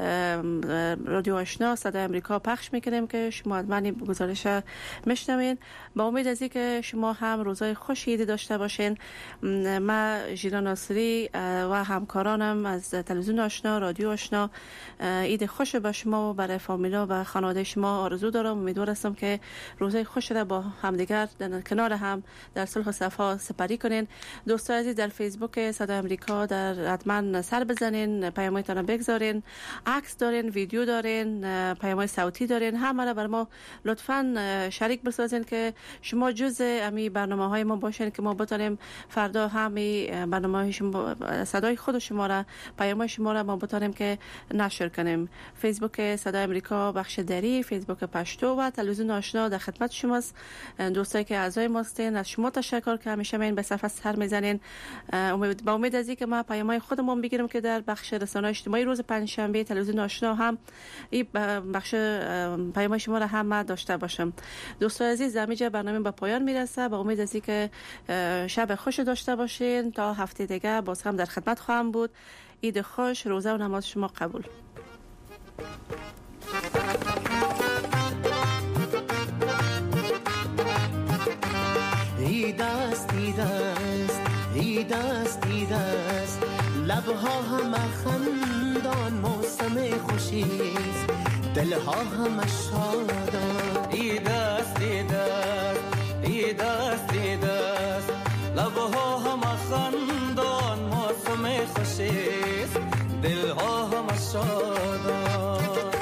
رادیو آشنا صدای امریکا پخش میکنیم که شما حتما گزارش میشنوین. با امید از اینکه شما هم روزای خوش عید داشته باشین. من ژیلا ناصری و همکارانم از تلویزیون آشنا، رادیو آشنا عید خوش به شما و برای فامیلا و خانواده شما آرزو دارم. امیدوارم که روزای خوش را با همدیگر کنار هم در صلح و صفا سپری کنین. دوستان عزیز در فیسبوک صدای امریکا در حتما سر بزنین، پیام‌هایتون بگذارین، عکس دارین، ویدیو دارین، پیام صوتی دارین، همه را بر ما لطفاً شریک بسازین که شما جزء امی برنامه‌های ما باشین که ما بتونیم فردا همی برنامه‌های شما صدای خود شما را، پیام شما را ما بتونیم که نشر کنیم. فیسبوک صدای امریکا بخش دری، فیسبوک پشتو و تلویزیون آشنا در خدمت شماست. دوستایی که اعضای ماستین از شما تشکر که همیشه من به صفحه سر میزنین. امید با امید از اینکه ما پیام‌های خودمون بگیریم که در بخش رسانه‌های اجتماعی روز پنجشنبه تلویزیون آشنا هم این بخش پیام شما را هم داشته باشم. دوستان عزیز، همینجا برنامه به پایان میرسه. با امید از اینکه شب خوش داشته باشین. تا هفته دیگه باز هم در خدمت خواهم بود. عید خوش، روزه و نماز شما قبول. عید است عید است عید است عید است لبها هم خندان موسم خوشیست دلها هم شادان عید است عید است عید است عید است لبها هم خندان موسم خوشیست دلها هم شادان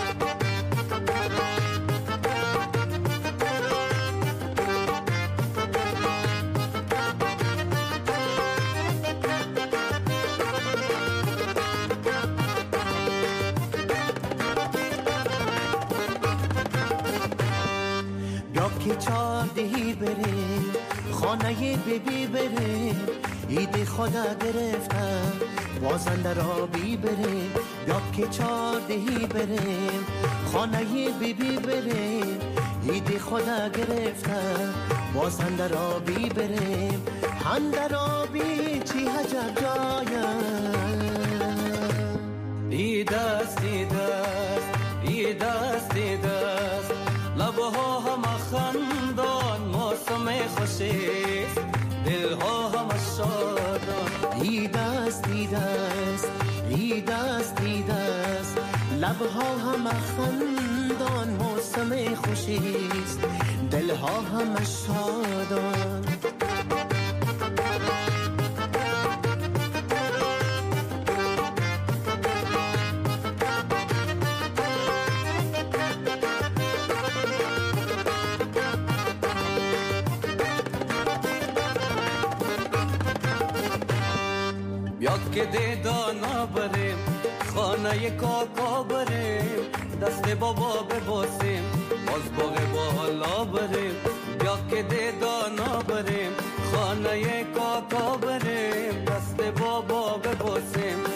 که چاردهی بریم خانه بیبی بریم عید خدا گرفتم بازن در آبی بریم یا که چاردهی بریم خانه بیبی بریم عید خدا گرفتم بازن در آبی بریم هم در آبی چی عجب جایم عید است عید است عید است عید است لبها هم خندان موسم خوشیست دلها هم شادان عید است عید است عید است عید است لبها هم خندان موسم خوشیست دلها هم شادان که دیدانا بریم خانه کاکا بریم دست بابا بباسیم باز باغ بالا بریم یا که دیدانا بریم خانه کاکا بریم دست بابا بباسیم